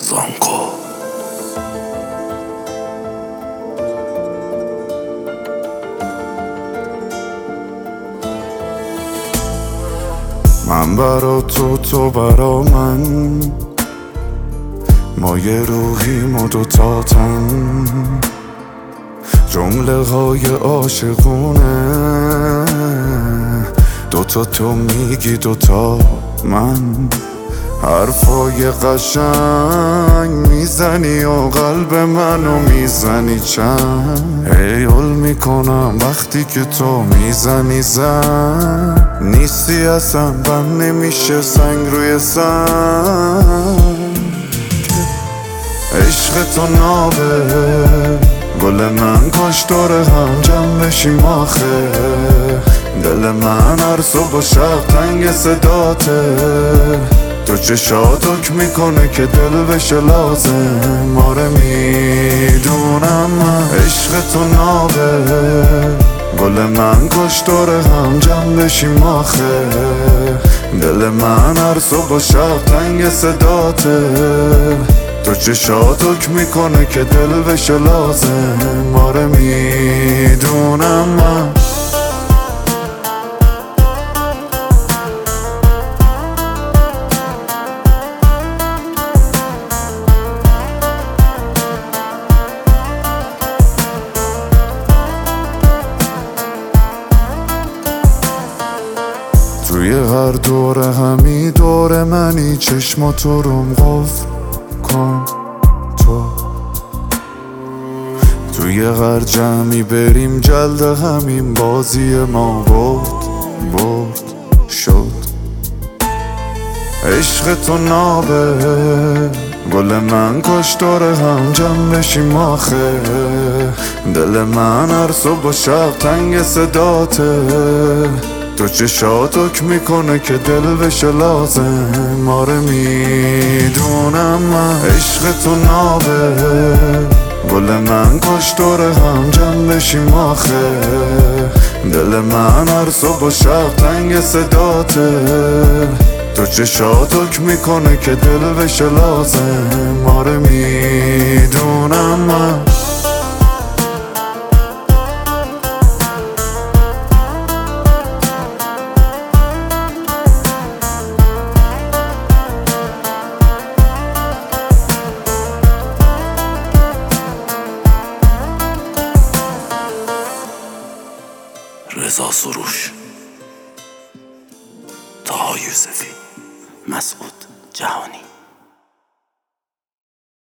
زانکو. من برا تو برا من، ما یه روحیم و دوتا تن، جمله های عاشقونه، دوتا تو میگی دوتا من، حرفای قشنگ میزنی و قلب منو میزنی چند، هیول میکنم وقتی که تو میزنی زن، نیستی اصلا بند نمیشه سنگ روی سنگ، عشق تو نابه گل من، کاش دور هم جمع بشیم آخه، دل من هر صبح و شب تنگ صداته، تو چشات حکم میکنه که دل بشه لازم، آره میدونم من عشق تو نابه گل من، کاش دور هم جمع بشیم آخه، دل من هر صبح و شب تنگ صداته، تو چشات حکم میکنه که دل بشه لازم، آره میدونم من. توی هر دوره همی دور منی، چشماتو روم قفل کن تو، توی هر جمعی بریم جلد همین، بازی ما برد شد، عشق تو نابه گل من، کاش دور هم جمع بشیم آخه، دل من هر صبح و شب تنگ صداته، تو چشات حکم میکنه که دل بشه لازم، آره میدونم من عشق تو نابه گل من، کاش دور هم جمع بشیم آخه، دل من هر صبح و شب تنگ صداته، تو چشات حکم میکنه که دل بشه لازم، آره میدونم من. رضا سروش، طه یوسفی، مسعود جهانی.